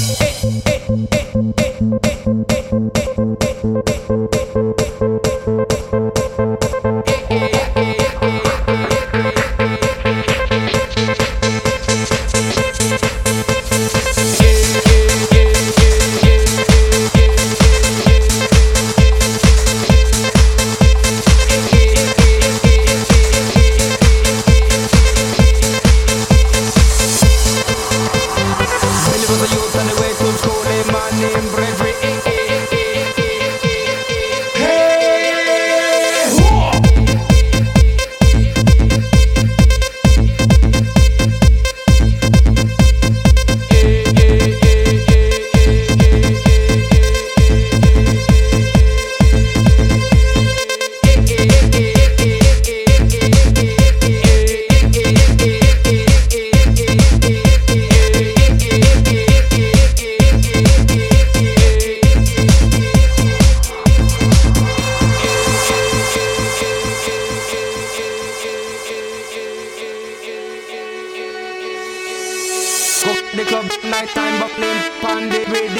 The club night time buckling pon the ready.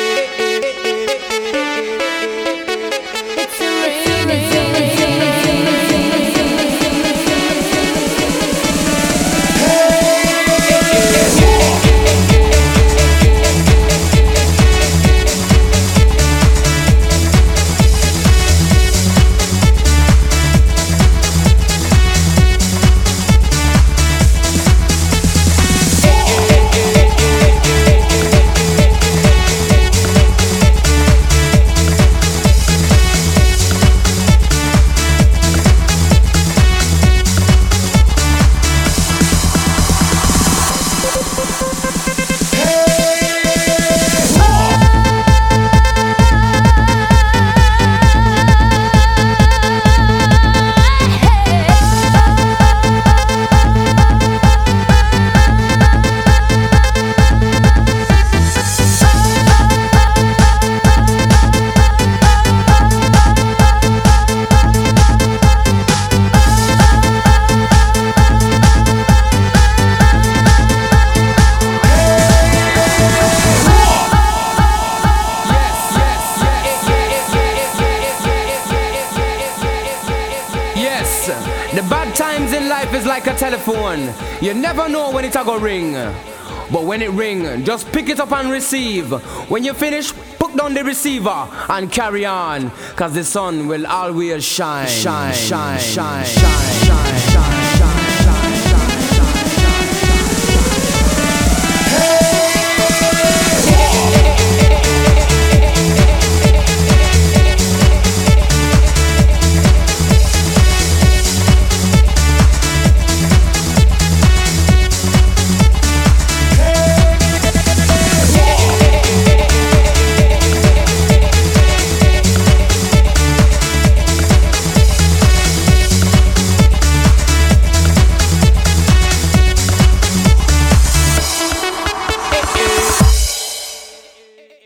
It's a ring. The bad times in life is like a telephone. You never know when it's go ring. But when it ring, just pick it up and receive. When you finish, put down the receiver and carry on. Cause the sun will always shine. Shine, shine, shine, shine, shine.